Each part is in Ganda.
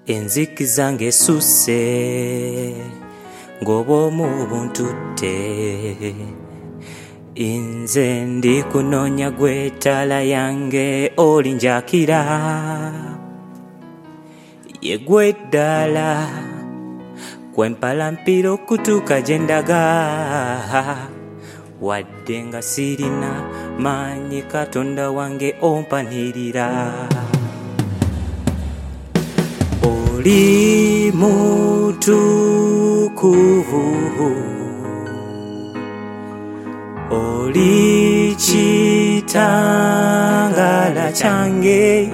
enzikiza ng'esusse ng'obw'omu buntutte inze ndi kunoonya gwe ttaala yange olinjakira ye gwe ddala kwempalampira okutuuka gye ndaga wadde nga sirina maanyi Katonda wange ompanirira oli mutukuvu oli kitangala kyange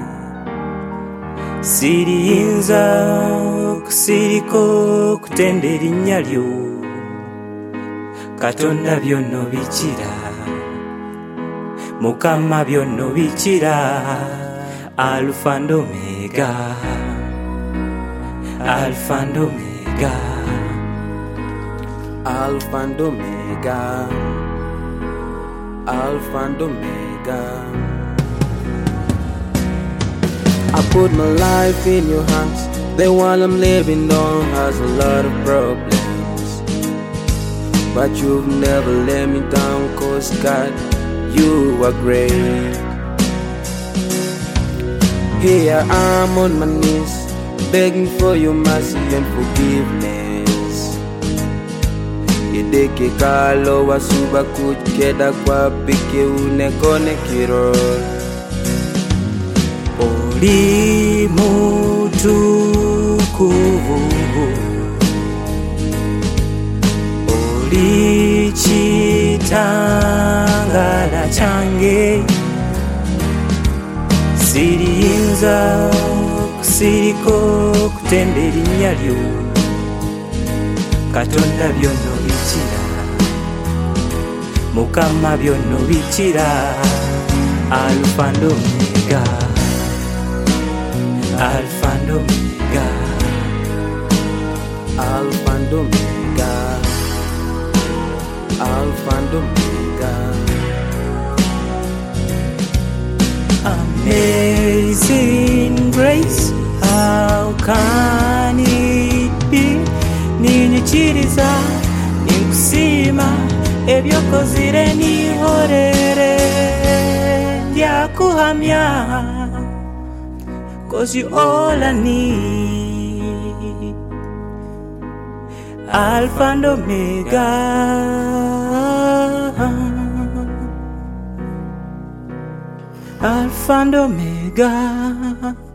siriyinza okusiriko okutenda erinnya lyo Katonda byonna bikira Mukama byonna bikira Alpha and Omega Alpha and Omega Alpha and Omega Alpha and Omega I put my life in your hands. The one I'm living on has a lot of problems, but you've never let me down, 'cause God, you are great. Here I am on my knees, begging for your mercy and forgiveness. Ideke kalo wasuba kukeda kwa pike unekone kirol. Oli mutukuvu oli kitangala kyange siriyinza okusiriko okutenda erinnya lyo Katonda byonna bikira Mukama byonna bikira Alpha and Omega Alpha and Omega Alpha and Omega Alpha and Omega Amazing grace, how can it be? Ninyikiriza ninkusima ebyokozire nihorere ndyakuhamya 'cause you all I need Alpha and Omega Alpha and Omega